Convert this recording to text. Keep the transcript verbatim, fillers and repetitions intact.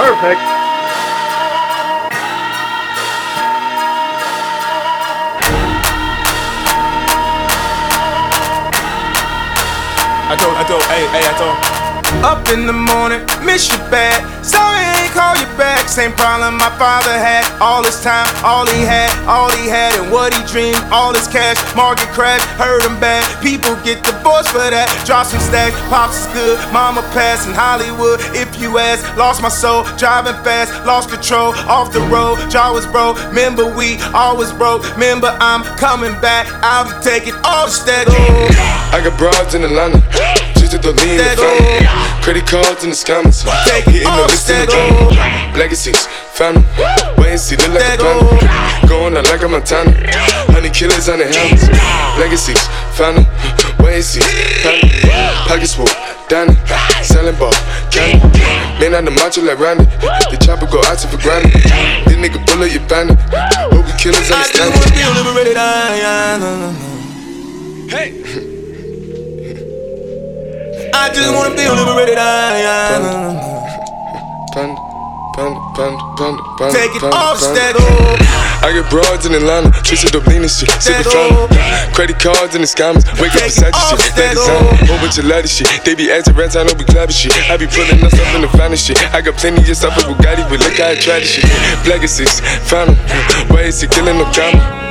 Perfect. I told, I told, hey, hey, I told. Up in the morning, miss you bad. Sorry I ain't call you back. Same problem my father had. All his time, all he had, all he had, and what he dreamed. All his cash, market crash, hurt him bad. People get divorced for that. Drop some stacks, pops is good. Mama passed in Hollywood. If you ask, lost my soul, driving fast, lost control. Off the road, jaw was broke. Remember we always broke. Remember I'm coming back. I'll be taking all the stacks. I got broads in Atlanta. Just to lean the family. Credit cards in the scammers. Hitting the list in the van. Legacies, family. Wait and see, look like a panda. Going out like a Montana. Honey killers on the helmets. Legacies, family. Wait and see, family. Pockets full, Danny. Selling ball, candy. Man on the macho like Randy. The chopper go out to for granted. This nigga bullet, you bandit. Hope the killers understand it. I just wanna feel liberated. Hey. I just wanna feel liberated. I, Panda, panda, panda, panda, panda. Take it off, stack. I get broads in Atlanta, twisted up lean and shit, sippin' family. Credit cards and the scammers, wake up beside your shit. That designer, whole bunch of ladder shit. They be acting rats, I know we clapping shit. I be pulling us up in the finest shit. I got plenty of stuff with Bugatti, but look how I try this shit. Black is six, family. Why is he killing no comma?